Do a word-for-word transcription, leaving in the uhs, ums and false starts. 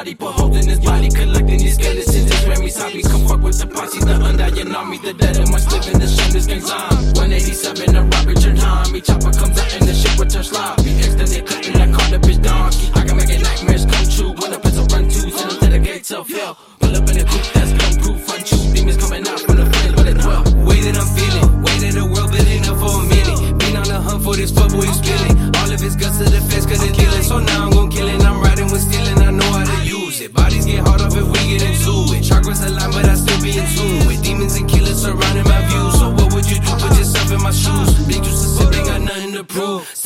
body, put holes in his body, collecting these skeletons. Just Remy Sabi, come fuck with the posse, the undying army, the dead in my slip in the shameless gang time. one eighty-seven, the Robert turn time. Me chopper comes out and the shit will turn sloppy. Extended cut and I call the bitch donkey. I can make it nightmares come true. When the pistol run two, send them to the gates of hell. Pull up in the coupe, that's gun proof, run two. Demons coming out from the flames, but it dwell. Way that I'm feeling, way that the world been enough for a minute. Been on the hunt for this fuck boy, you spilling. All of his guts to the face, cause it's killing. So now I'm gon' kill it, I'm riding with stealing, I know how to use it. Bodies get hard off if we get into it. Chakras align, but I still be in tune with demons and killers surrounding my view. So what would you do? Put yourself in my shoes. Big juice to sip, ain't got nothing to prove.